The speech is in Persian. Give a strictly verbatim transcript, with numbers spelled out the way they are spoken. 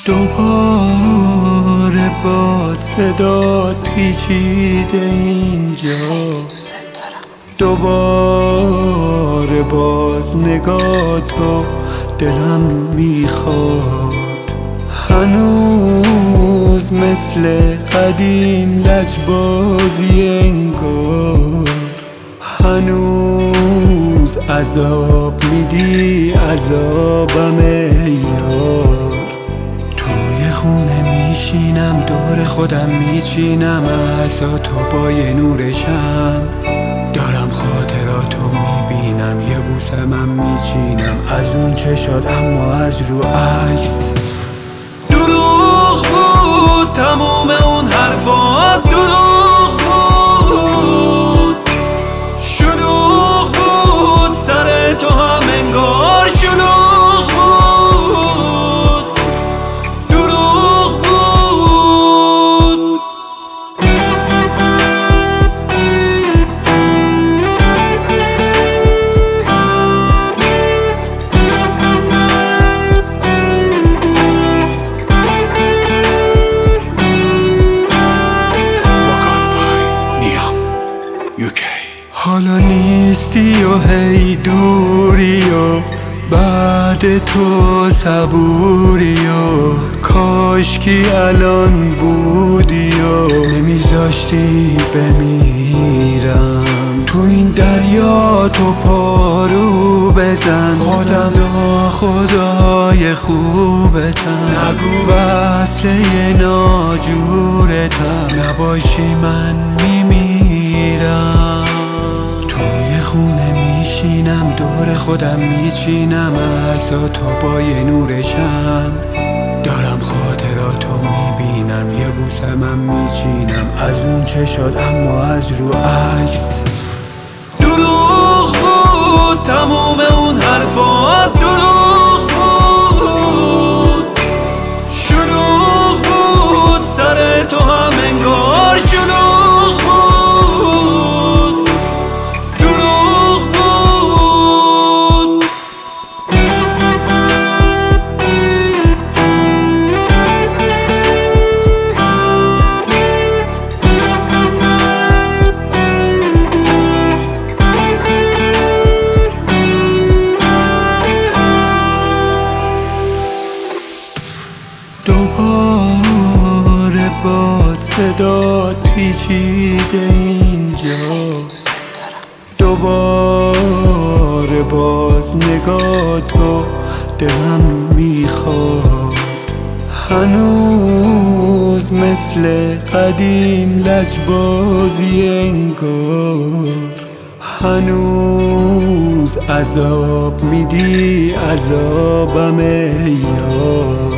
دوباره با صدات پیچیده اینجا، دوباره باز نگاه تو دلم میخواد. هنوز مثل قدیم لجبازی انگار، هنوز عذاب میدی عذابم یار. توی خونه میشینم دور خودم میچینم عکساتو با یه نورشم، دارم خاطراتو میبینم یه بوسم هم میچینم از اون چشات اما از رو عکس. دروغ بود تموم اون حرفات، دروغ بود، شلوغ بود سر تو هم انگار شلوغ بود، دروغ بود. حالا نیستی و هی دوری و بعد تو صبوری و کاشکی الان بودی و نمیذاشتی بمیرم. تو این دریا تو پارو بزن، خودم ناخدای خوبتم، نگو وصله ناجورتم، نباشی من میمیرم. خونه میشینم دور خودم میچینم عکساتو با یه نورشم، دارم خاطراتو میبینم یه بوسم هم میچینم از اون چشات اما از رو عکس. دروغ بود تموم اون حرفات، دروغ بود، شلوغ بود سر تو هم انگار شلوغ بود. دوباره با صدات پیچیده اینجا، دوباره باز نگاه تو دلم میخواد. هنوز مثل قدیم لجبازی انگار، هنوز عذاب میدی عذابم یار.